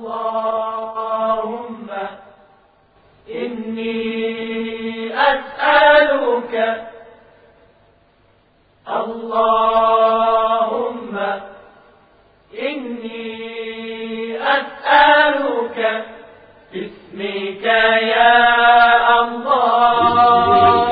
اللهم إني أسألك اللهم إني أسألك باسمك يا الله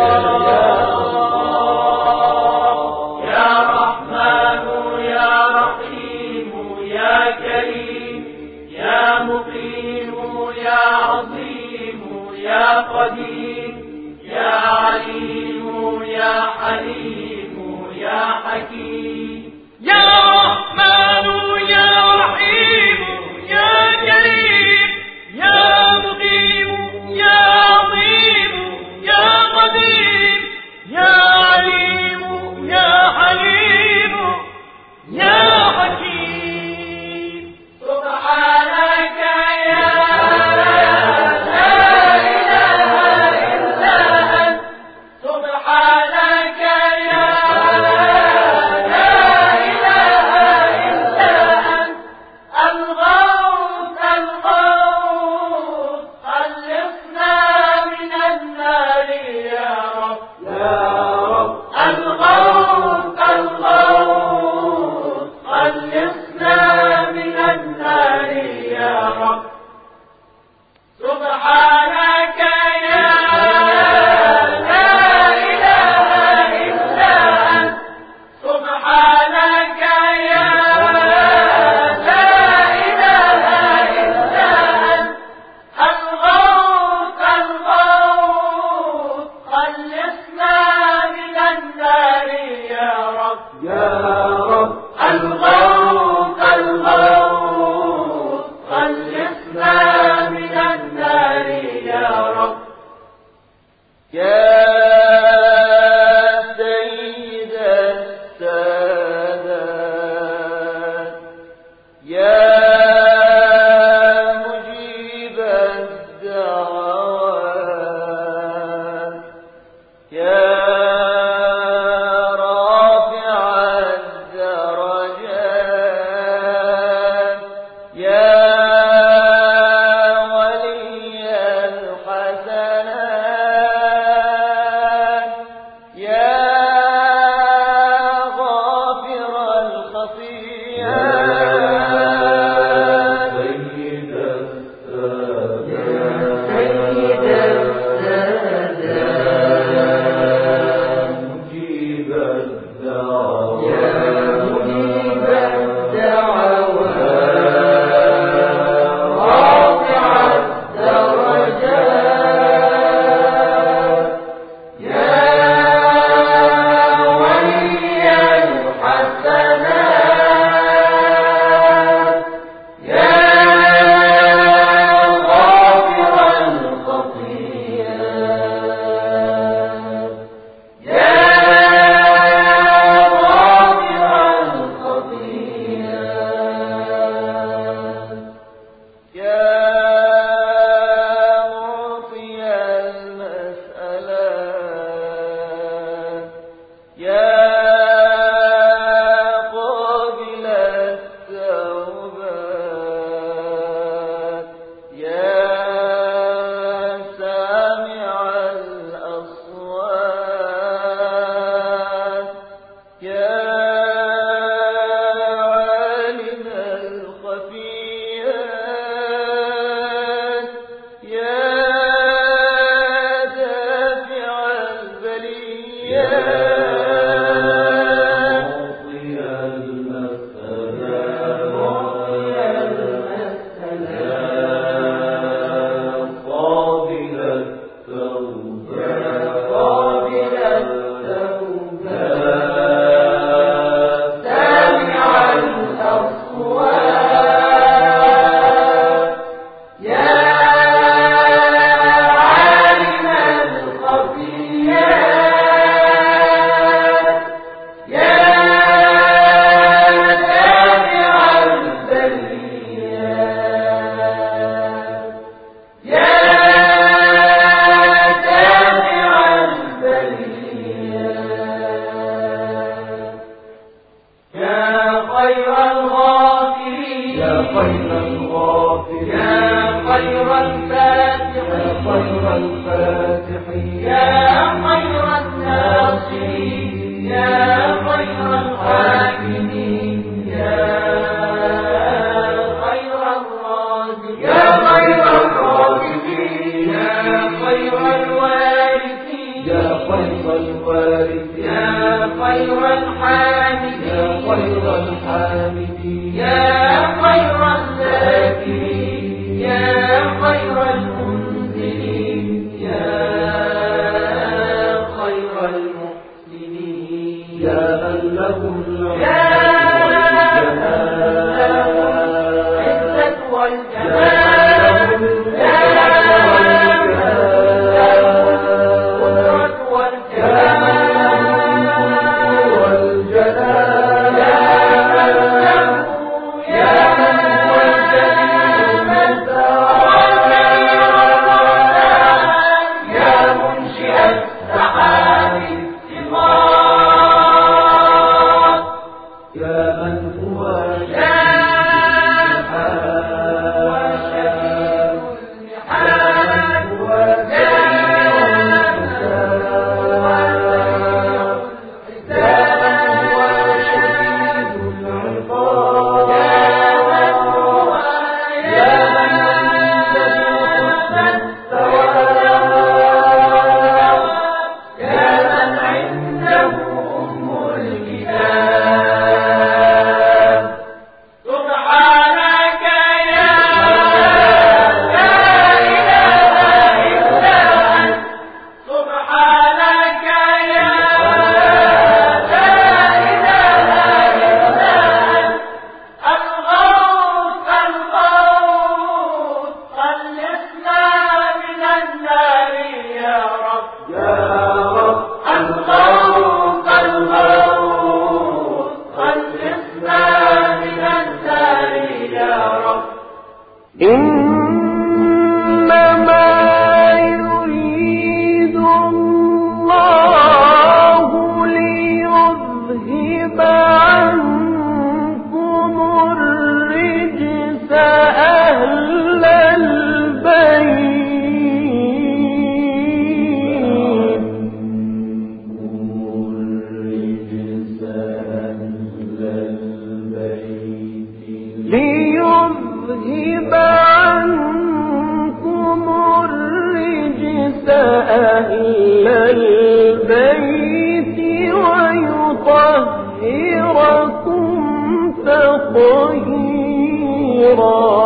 يا رحمن يا رحيم يا كريم يا مقيم يا عظيم يا قدير يا عليم يا حليم يا حكيم يا رحمن يا رحيم يا كريم يا مقيم يا عظيم يا قدير يا عليم يا حليم يا حكيم سبحانك يا لا إله إلا أنت سبحانك يا لا إله إلا أنت الغوث الغوث خلصنا من النار يا رب الغوث الغوث خلصنا من النار يا رب سبحانك يا لا إله إلا أنت سبحانك يا لا إله إلا أنت الغوث الغوث خلصنا من النار يا رب الغوث الغوث خلصنا من النار يا رب يا سيد السادات يا مجيب الدعوات يا رافع الدرجات يا الغافرين يا خير الفاتحين يا خير الناصرين يا خير الحاكمين يا خير الرازقين يا خير الرازقين يا خير الوارثين يا خير الوارثين يا خير الحامدين يا خير الحامدين يا خير الذاكرين يا خير المنزلين يا خير المحسنين يا من له العزة والجمال يا القدرة والجلال يا من هو الجليل يا منشئ السحاب الثقال يا من هو ليذهب عنكم الرجس أهل البيت ويطهركم تطهيرا